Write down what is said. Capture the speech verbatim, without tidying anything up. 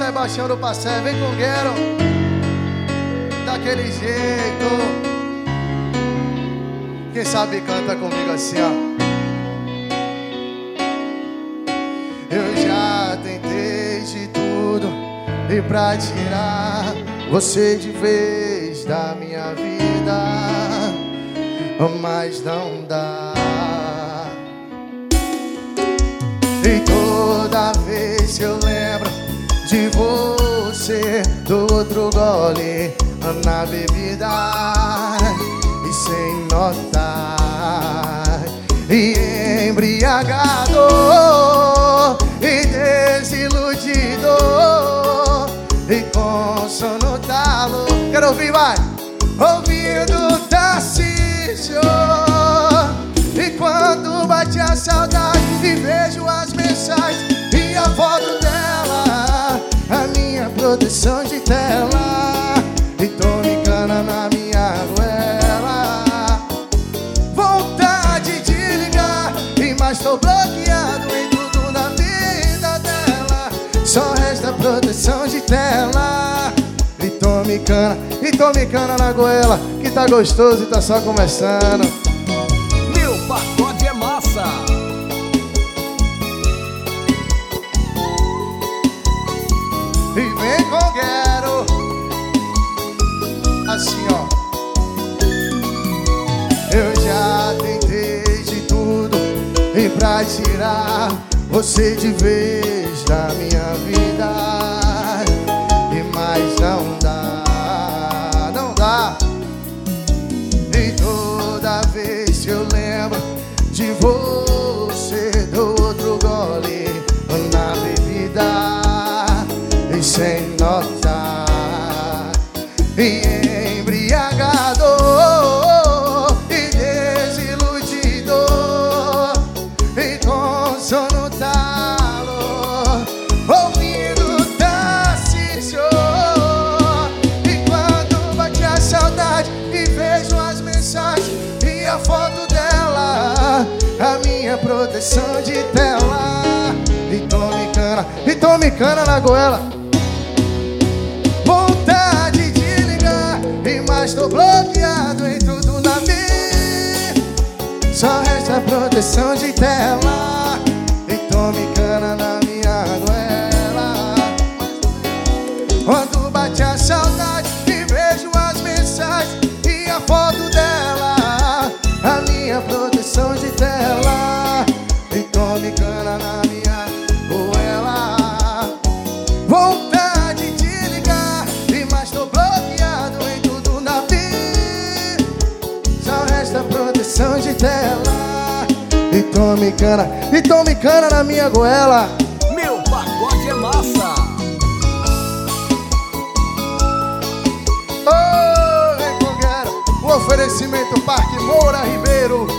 Sebastião do Passé, vem com Guero. Daquele jeito. Quem sabe canta comigo assim, ó. Eu já tentei de tudo e pra tirar você de vez da minha vida, mas não dá. E toda vez que eu lembro de você, do outro gole na bebida, e sem notar, e embriagado e desiludido, e com sono talo. Quero ouvir, vai! Ouvindo Tarcísio. E quando bate a saudade e vejo as mensagens e a foto dela, a minha proteção de tela, e tome cana na minha goela. Vontade de ligar, e mais tô bloqueado em tudo na vida dela. Só resta proteção de tela. E tome cana, e tome cana na goela, que tá gostoso e tá só começando. Meu pagode é massa. E vem com Guero. Assim, ó. Eu já tentei de tudo e pra tirar você de vez da minha vida, e mais não dá, não dá. E toda vez que eu lembro de você, do outro gole na bebida, e sem notar, e embriagado e desiludido, e com sono talo, ouvindo Tarcísio. E quando bate a saudade e vejo as mensagens e a foto dela, a minha proteção de tela, e tome cana, e tome cana na goela. Vontade de ligar, e mais tô bloqueado em tudo na vida. Só resta proteção de tela, e tome cana na minha goela. Quando bate a saudade e vejo as mensagens e a foto dela, a minha proteção de tela, e tome cana na minha goela. Vontade de ligar, e mais tô bloqueado em tudo na vida. Só resta proteção de tela, e tome cana, e tome cana na minha goela. Meu pagode é massa. Oh, vem com Guero. O oferecimento Parque Moura Ribeiro,